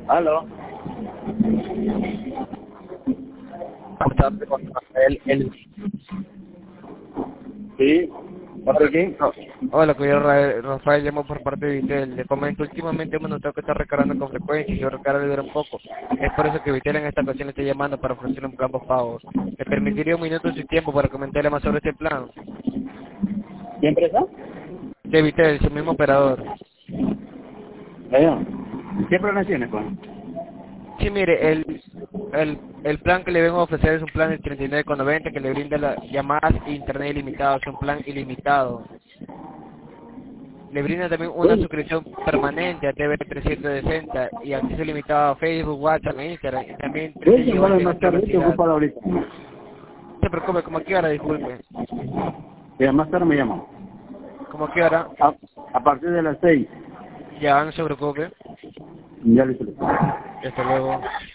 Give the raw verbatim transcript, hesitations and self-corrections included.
Aló. El, el... Sí. ¿Para quién? No. Hola, cuidado, Ra- Rafael, llamo por parte de Vitel. Le comento, últimamente hemos notado que está recargando con frecuencia y su recarga le dura un poco. Es por eso que Vitel en esta ocasión le está llamando para ofrecerle un plan por pagos. ¿Me permitiría un minuto de su tiempo para comentarle más sobre este plan? ¿Qué empresa? De Vitel, su mismo operador. Allá. ¿Qué problema tienes, pues? Sí, mire, el, el, el plan que le vengo a ofrecer es un plan de treinta y nueve con noventa que le brinda las llamadas e internet ilimitado. Es un plan ilimitado. Le brinda también una Uy, suscripción permanente a T V trescientos sesenta y acceso limitado a Facebook, WhatsApp e Instagram. Y también trece puedes gigas llamarme de más tarde, estoy velocidad. ocupado ahorita. No se preocupe, como quiera, disculpe. Ya, más tarde me llamo. Como quiera, A, a partir de las seis. ya no se preocupe. Ya listo. Hasta luego.